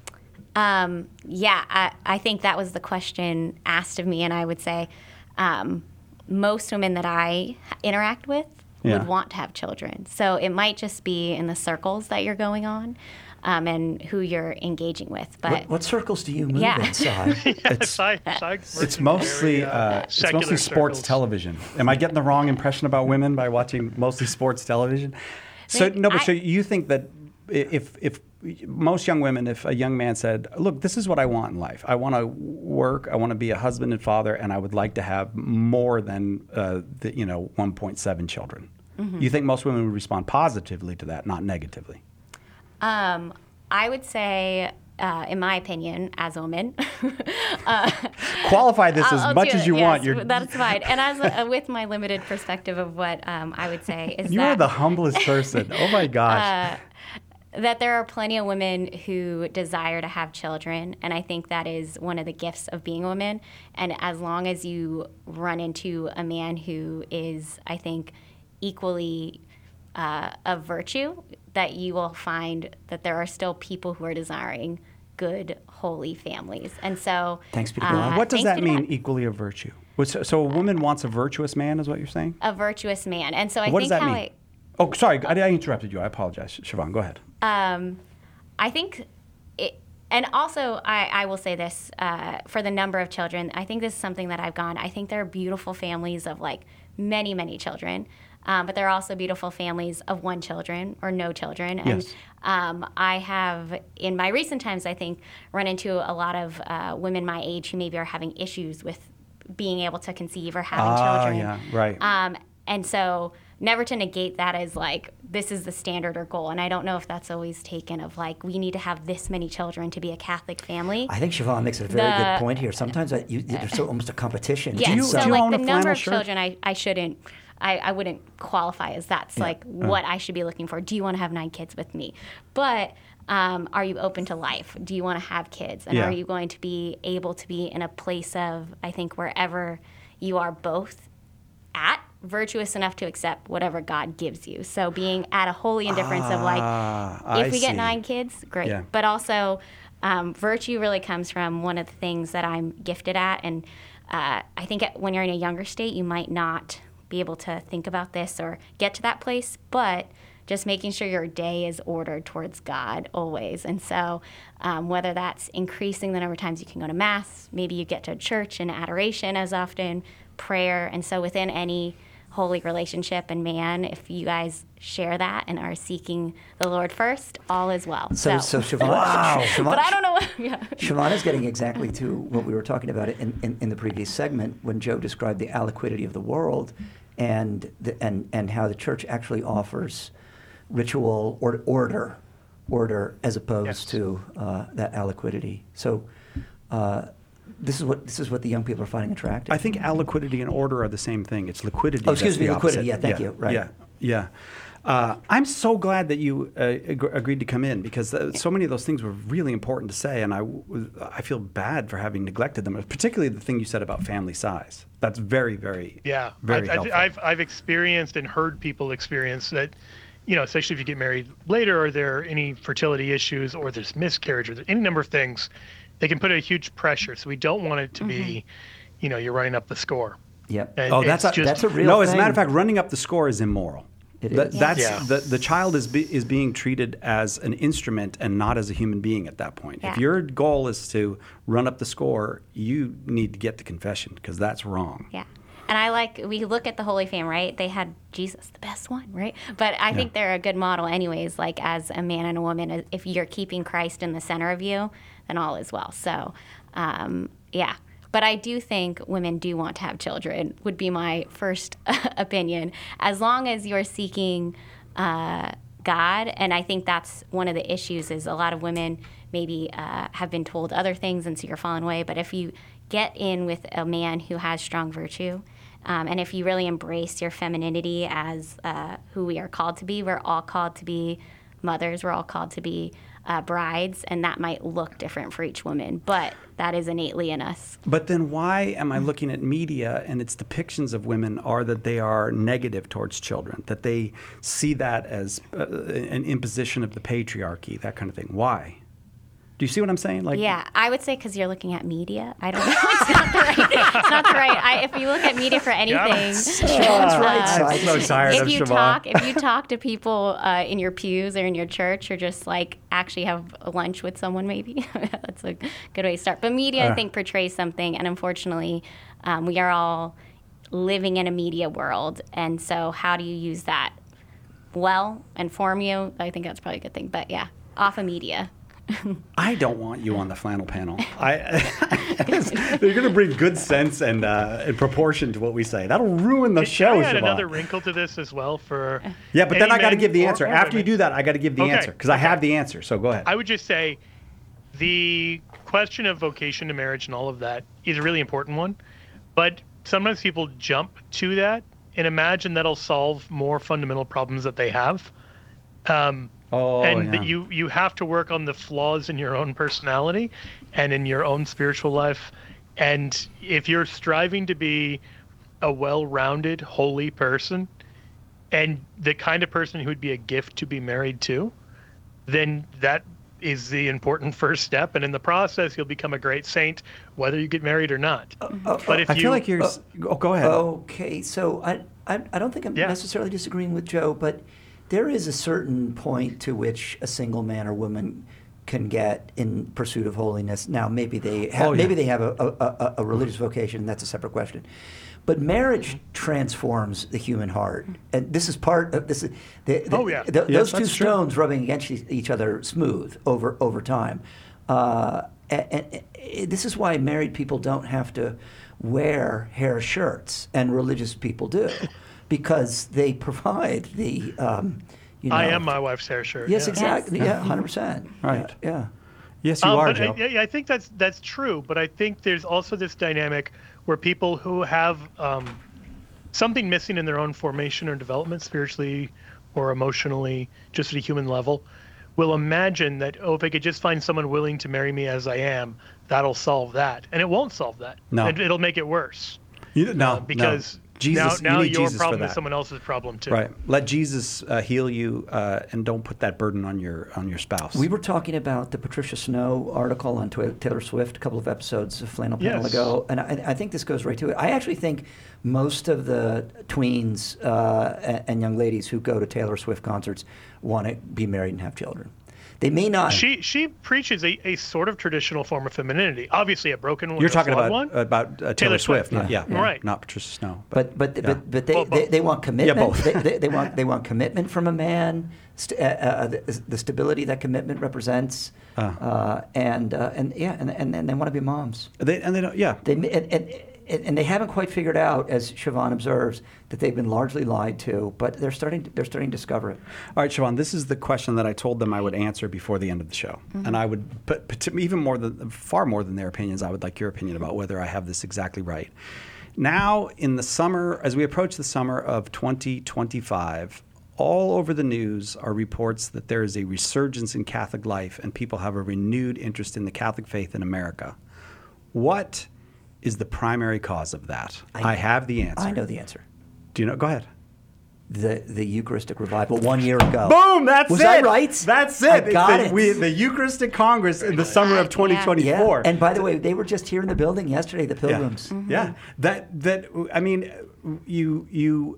Um, yeah, I, I think that was the question asked of me. And I would say um, most women that I interact with Yeah. would want to have children. So it might just be in the circles that you're going on. Um, and who you're engaging with, but what, what circles do you move yeah. inside? yeah, It's, side, side it's mostly very, uh, uh, it's mostly sports circles. television. Am I getting the wrong impression about women by watching mostly sports television? So Like, no, but I- so you think that if if most young women, if a young man said, "Look, this is what I want in life. I want to work. I want to be a husband and father, and I would like to have more than uh, the, you know one point seven children." Mhm. You think most women would respond positively to that, not negatively? Um, I would say uh, in my opinion, as a woman, uh, qualify this I'll, as I'll much do as it. you yes, want. You're... That's fine. And as a, with my limited perspective of what um, I would say is you that are the humblest person. Oh my gosh. Uh, that there are plenty of women who desire to have children, and I think that is one of the gifts of being a woman. And as long as you run into a man who is, I think, equally uh, of virtue, that you will find that there are still people who are desiring good, holy families. And so, thanks be to God. Uh, what does that mean, God. equally of virtue? So, so a woman wants a virtuous man, is what you're saying? A virtuous man. And so I what think does that how mean? it, Oh, sorry, I, I interrupted you. I apologize. Siobhan, go ahead. Um, I think, it, and also I, I will say this, uh, for the number of children, I think this is something that I've gone, I think there are beautiful families of like many, many children, um, but there are also beautiful families of one children or no children. And Yes. um, I have, in my recent times, I think, run into a lot of uh, women my age who maybe are having issues with being able to conceive or having ah, children. yeah, right. Um, and so never to negate that as like, this is the standard or goal. And I don't know if that's always taken of like, we need to have this many children to be a Catholic family. I think Siobhan makes a very The- good point here. Sometimes I, you, there's so almost a competition. Yeah, Do you- so do you like own the a number flannel of shirt? children, I, I shouldn't, I, I wouldn't qualify as that's Yeah. like Uh. what I should be looking for. Do you want to have nine kids with me? But um, are you open to life? Do you want to have kids? And Yeah. are you going to be able to be in a place of, I think, wherever you are both at, virtuous enough to accept whatever God gives you. So being at a holy indifference of like, Ah, if I we get see. nine kids, great. Yeah. But also, um, virtue really comes from one of the things that I'm gifted at. And uh, I think when you're in a younger state, you might not be able to think about this or get to that place, but just making sure your day is ordered towards God always. And so um, whether that's increasing the number of times you can go to Mass, maybe you get to church and adoration as often, prayer. And so within any holy relationship and man, if you guys share that and are seeking the Lord first, all is well. So, so, Siobhan, wow. Siobhan, But I don't know what, yeah. Siobhan is getting exactly to what we were talking about in, in, in the previous segment when Joe described the aliquidity of the world and, the, and, and how the church actually offers ritual or order, order as opposed Yes. to uh, that aliquidity. So uh, this is what this is what the young people are finding attractive. I think aliquidity and order are the same thing. It's liquidity. Oh, excuse that's me, the liquidity. opposite. Yeah, thank you. Right. Yeah, yeah. Uh, I'm so glad that you uh, ag- agreed to come in because uh, so many of those things were really important to say, and I, w- I feel bad for having neglected them, particularly the thing you said about family size. That's very, very, Yeah, very I, I, helpful. I've I've experienced and heard people experience that, you know, especially if you get married later, or there are any fertility issues, or there's miscarriage, or there's any number of things, they can put a huge pressure. So we don't want it to be, you know, you're running up the score. Yep. And oh, that's a, it's just, that's a real no. As a matter of thing. fact, running up the score is immoral. It That- is. That's Yeah. the the child is be, is being treated as an instrument and not as a human being at that point. Yeah. If your goal is to run up the score, you need to get to confession because that's wrong. Yeah. And I like, we look at the Holy Family, right? They had Jesus, the best one, right? But I think they're a good model anyways, like as a man and a woman, if you're keeping Christ in the center of you, then all is well. So, um, yeah. But I do think women do want to have children, would be my first opinion, as long as you're seeking uh, God. And I think that's one of the issues is a lot of women maybe uh, have been told other things and so you're falling away. But if you get in with a man who has strong virtue, um, and if you really embrace your femininity as uh, who we are called to be, we're all called to be mothers, we're all called to be uh, brides, and that might look different for each woman, but that is innately in us. But then why am I looking at media and its depictions of women are that they are negative towards children, that they see that as uh, an imposition of the patriarchy, that kind of thing? Why? Do you see what I'm saying? Like, Yeah, I would say because you're looking at media. I don't know. It's not the right. It's not the right. I, if you look at media for anything, Siobhan's right uh, side. I'm so tired if of you Siobhan. talk, if you talk to people uh, in your pews or in your church, or just like actually have lunch with someone, maybe that's a good way to start. But media, Uh. I think, portrays something, and unfortunately, um, we are all living in a media world, and so how do you use that well, inform you? I think that's probably a good thing. But yeah, off of media. I don't want you on the flannel panel. I, you're going to bring good sense and, uh, and proportion to what we say. That'll ruin the Can show, I add Siobhan. another wrinkle to this as well for Yeah, but then any I got to men give the or- answer. or After you women. do that, I got to give the Okay, answer because I okay. have the answer. So go ahead. I would just say, the question of vocation to marriage and all of that is a really important one, but sometimes people jump to that and imagine that'll solve more fundamental problems that they have. Um, oh, and yeah. that you, you have to work on the flaws in your own personality and in your own spiritual life. And if you're striving to be a well-rounded, holy person, and the kind of person who would be a gift to be married to, then that is the important first step. And in the process, you'll become a great saint, whether you get married or not. Uh, uh, but if I you, feel like you're. uh, oh, go ahead. Okay, so I, I, I don't think I'm Yeah. necessarily disagreeing with Joe, but there is a certain point to which a single man or woman can get in pursuit of holiness. Now, maybe they have, Oh, yeah. maybe they have a, a, a, a religious vocation. That's a separate question. But marriage transforms the human heart, and this is part of this. Is, the, the, Oh, yeah. the- Yes, those two that's true. stones rubbing against e- each other smooth over over time. Uh, and, and, and this is why married people don't have to wear hair shirts, and religious people do, because they provide the. Um, you know, I am my wife's hair shirt. Yes, yeah. exactly. Yeah, one hundred percent. Right. Yeah. yeah. Yes, you Um, are, but Joe. I, yeah, I think that's that's true, but I think there's also this dynamic where people who have um, something missing in their own formation or development, spiritually or emotionally, just at a human level, will imagine that, oh, if I could just find someone willing to marry me as I am, that'll solve that. And it won't solve that. No. It, it'll make it worse. You, no, Uh, because no. Jesus, now, now you need your Jesus problem for is that. someone else's problem too. Right. Let Jesus uh, heal you, uh, and don't put that burden on your on your spouse. We were talking about the Patricia Snow article on Twi- Taylor Swift a couple of episodes of Flannel Panel Yes. ago, and I, I think this goes right to it. I actually think most of the tweens uh, and, and young ladies who go to Taylor Swift concerts want to be married and have children. They may not. She she preaches a, a sort of traditional form of femininity. Obviously, a broken one. You're a talking flawed about one. about uh, Taylor, Taylor Swift, Swift, not, yeah, yeah. Right. not Patricia Snow. But but yeah. but but they, Well, they, both. they want commitment. Yeah, both. they, they, they want they want commitment from a man. St- uh, uh, the, the stability that commitment represents, Uh. uh, and uh, and yeah, and and, and they want to be moms. They, and they don't. Yeah. They and, and, and they haven't quite figured out, as Siobhan observes, that they've been largely lied to. But they're starting to, they're starting to discover it. All right, Siobhan, this is the question that I told them I would answer before the end of the show, Mm-hmm. and I would, but, but to, even more than far more than their opinions, I would like your opinion about whether I have this exactly right. Now, in the summer, as we approach the summer of twenty twenty-five. All over the news are reports that there is a resurgence in Catholic life and people have a renewed interest in the Catholic faith in America. What is the primary cause of that? I, I have the answer. I know the answer. Do you know? Go ahead. The the Eucharistic revival one year ago. Boom! That's Was it. I right? That's it. I It's got the, it. We, the Eucharistic Congress in the summer of twenty twenty-four. Yeah. And by the way, they were just here in the building yesterday. The pilgrims. Yeah. yeah. That that I mean, you you.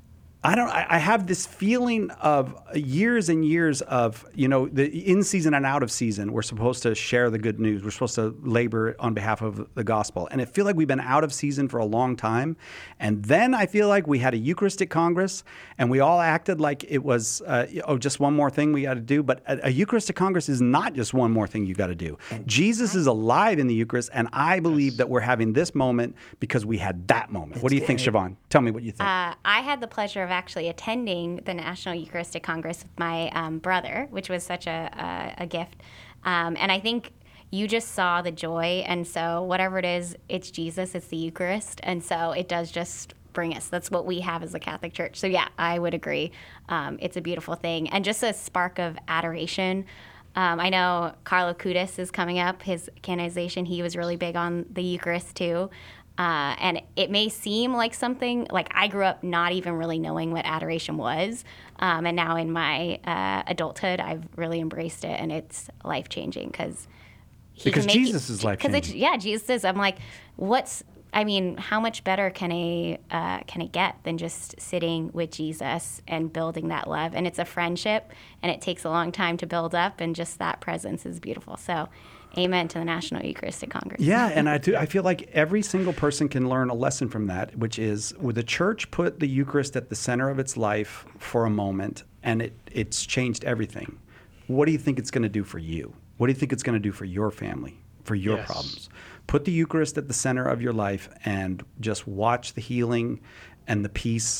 I don't. I I have this feeling of years and years of, you know, the in season and out of season. We're supposed to share the good news. We're supposed to labor on behalf of the gospel. And I feel like we've been out of season for a long time. And then I feel like we had a Eucharistic Congress, and we all acted like it was uh, oh just one more thing we got to do. But a, a Eucharistic Congress is not just one more thing you got to do. Jesus is alive in the Eucharist, and I believe that we're having this moment because we had that moment. What do you think, Siobhan? Tell me what you think. Uh, I had the pleasure of actually attending the National Eucharistic Congress with my um, brother, which was such a, a, a gift. Um, and I think you just saw the joy. And so whatever it is, it's Jesus, it's the Eucharist. And so it does just bring us. That's what we have as a Catholic Church. So yeah, I would agree. Um, it's a beautiful thing. And just a spark of adoration. Um, I know Carlo Acutis is coming up, his canonization. He was really big on the Eucharist too. Uh, and it may seem like something, like I grew up not even really knowing what adoration was. Um, and now in my uh, adulthood, I've really embraced it, and it's life-changing because Because Jesus is life-changing. Yeah, Jesus is. I'm like, what's, I mean, how much better can a uh, can it get than just sitting with Jesus and building that love? And it's a friendship, and it takes a long time to build up, and just that presence is beautiful. So amen to the National Eucharistic Congress. Yeah, and I do, I feel like every single person can learn a lesson from that, which is, would the church put the Eucharist at the center of its life for a moment, and it, it's changed everything. What do you think it's going to do for you? What do you think it's going to do for your family, for your Yes. problems? Put the Eucharist at the center of your life and just watch the healing and the peace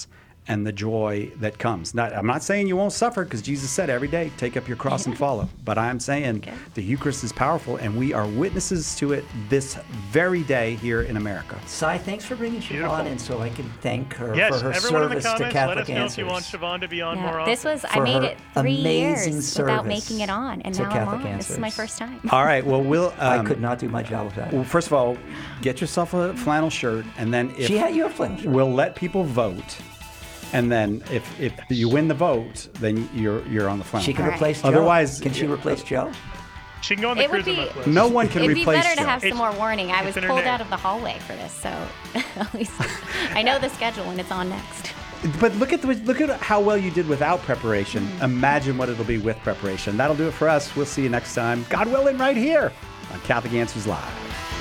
and the joy that comes. Not, I'm not saying you won't suffer, because Jesus said every day, take up your cross and follow. But I'm saying okay. the Eucharist is powerful, and we are witnesses to it this very day here in America. Cy, thanks for bringing Siobhan in so I can thank her yes, for her everyone service in the comments, to Catholic let us know Answers. if you want Siobhan to be on yeah, more often. This was, I made it three years without making it on, and now Catholic I'm on. Answers. This is my first time. All right, well, we'll... Um, I could not do my job with that. Well, first of all, get yourself a flannel shirt, and then if... She had you a flannel shirt. We'll let people vote. And then if, if you win the vote, then you're you're on the flannel. She can All replace right. Joe. Otherwise, can she replace Joe? She can go on the It would cruise be- list. No one can It'd replace be better Joe. to have some It's- more warning. I was it's in her pulled name. out of the hallway for this, so at least I know the schedule when it's on next. But look at the, look at how well you did without preparation. Mm-hmm. Imagine what it'll be with preparation. That'll do it for us. We'll see you next time, God willing, right here on Catholic Answers Live.